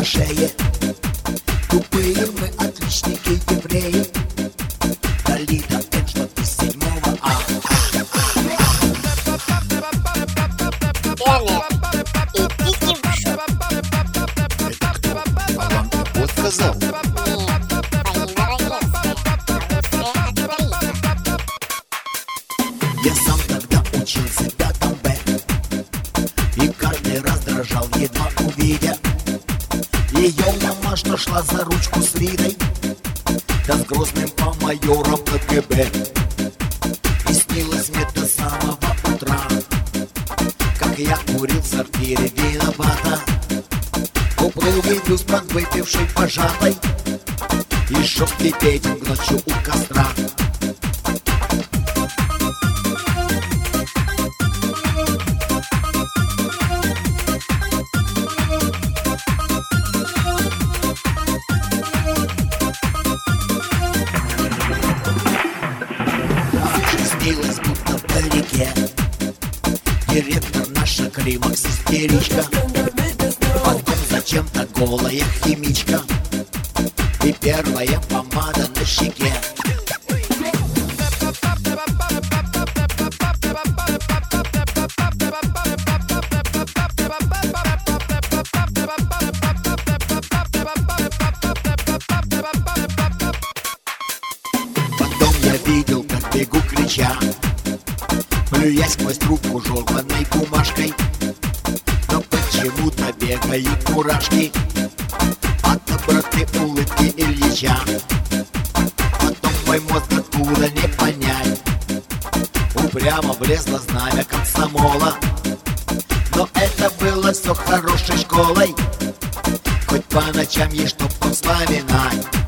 шее. Тупые мы отличники евреи. Далида Энджла из 7-го А. Идите в шоу. Это кто? А вам вот сказал? Нет, Полина Рогецкая, русская актриса. Я сам тогда учился в 5 Б, и каждый раз дрожал, едва увидя ее мама, что шла за ручку с Ридой, да с грозным майором КГБ. И снилось мне до самого утра, как я курил в сортире виновата, упругий бюст выпивший пожатой, и шел кипеть ночью у костра. Снилось, будто вдалеке директор наша климакс истеричка, потом зачем-то голая химичка и первая помада на щеке. Потом я видел, как бегу крича, плюясь сквозь трубку жёлтаной бумажкой, но почему-то бегают мурашки от доброты улыбки Ильича. Потом мой мозг откуда не понять упрямо влезло знамя комсомола. Но это было все хорошей школой, хоть по ночам есть что вспоминать.